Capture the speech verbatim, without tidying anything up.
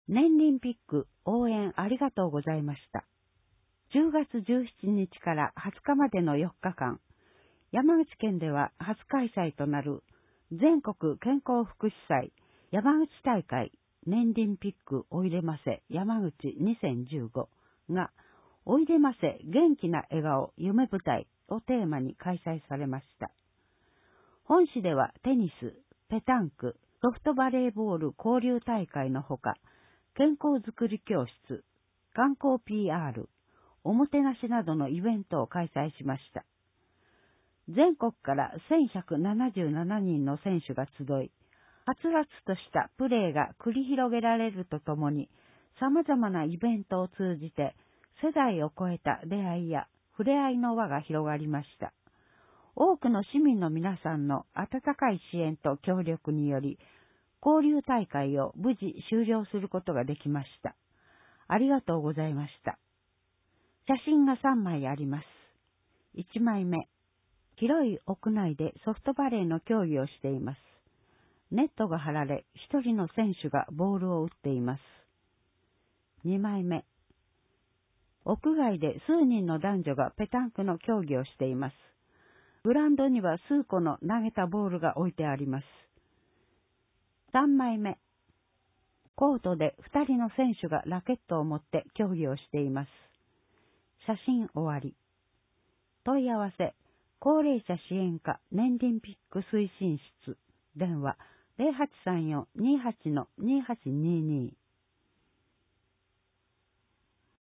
年輪ピック応援ありがとうございました。じゅうがつじゅうしちにちからはつかまでのよっかかん、山口県では初開催となる全国健康福祉祭山口大会年輪ピックおいでませ山口にせんじゅうごがおいでませ元気な笑顔夢舞台をテーマに開催されました。本市ではテニス、ペタンク、ソフトバレーボール交流大会のほか、健康づくり教室、観光 ピーアール、おもてなしなどのイベントを開催しました。全国からせんひゃくななじゅうななにんの選手が集い、はつらつとしたプレーが繰り広げられるとともに、様々なイベントを通じて、世代を超えた出会いや触れ合いの輪が広がりました。多くの市民の皆さんの温かい支援と協力により、交流大会を無事終了することができました。ありがとうございました。写真がさんまいあります。いちまいめ。広い屋内でソフトバレーの競技をしています。ネットが張られ、一人の選手がボールを打っています。にまいめ。屋外で数人の男女がペタンクの競技をしています。グラウンドには数個の投げたボールが置いてあります。さんまいめ。コートでふたりの選手がラケットを持って競技をしています。写真終わり。問い合わせ、高齢者支援課年輪ピック推進室、電話 ゼロはちさんよん にはちのにはちにーにー